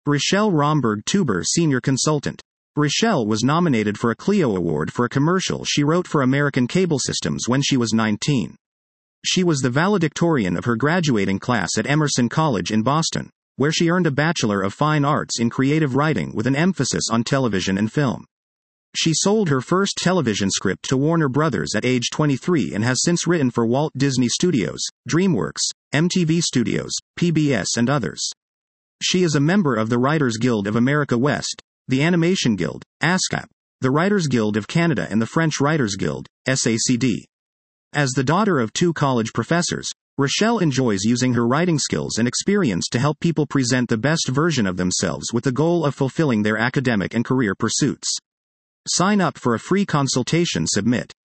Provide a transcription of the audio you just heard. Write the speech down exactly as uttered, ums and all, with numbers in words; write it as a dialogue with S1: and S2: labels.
S1: Rochelle Romberg-Tuber, Senior Consultant. Rochelle was nominated for a Clio Award for a commercial she wrote for American Cable Systems when she was nineteen. She was the valedictorian of her graduating class at Emerson College in Boston, where she earned a Bachelor of Fine Arts in Creative Writing with an emphasis on television and film. She sold her first television script to Warner Brothers at age twenty-three and has since written for Walt Disney Studios, DreamWorks, M T V Studios, P B S and others. She is a member of the Writers Guild of America West, the Animation Guild, ASCAP, the Writers Guild of Canada and the French Writers Guild, S A C D. As the daughter of two college professors, Rochelle enjoys using her writing skills and experience to help people present the best version of themselves with the goal of fulfilling their academic and career pursuits. Sign up for a free consultation. Submit